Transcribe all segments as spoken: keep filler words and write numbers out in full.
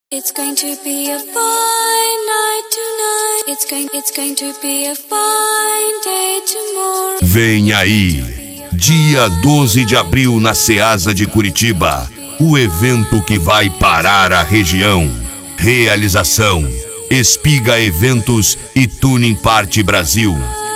It's going to be a fine night tonight. It's going, it's going to be a fine day tomorrow. Vem aí, dia doze de abril na Ceasa de Curitiba, o evento que vai parar a região. Realização: Espiga Eventos e Tuning Party Brasil.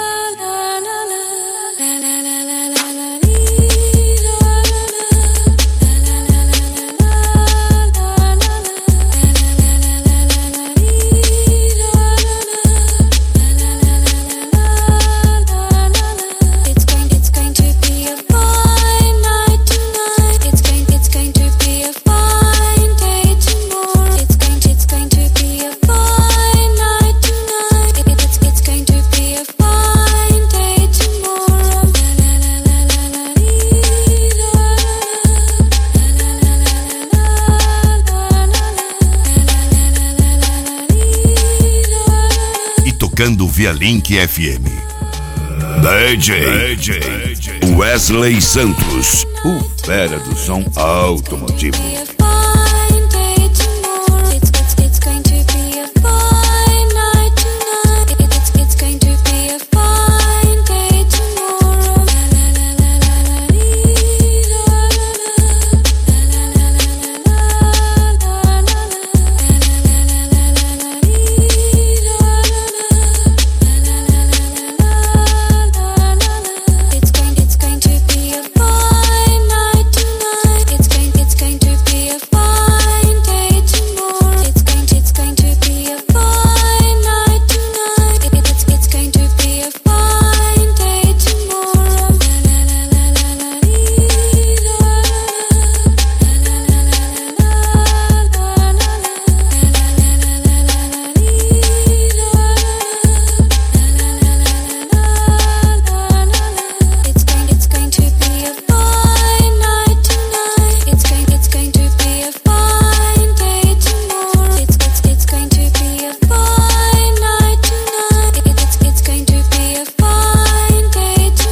Tocando via Link F M. D J, D J Wesley Santos, o fera do som automotivo.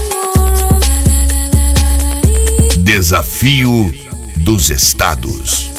Desafio dos Estados.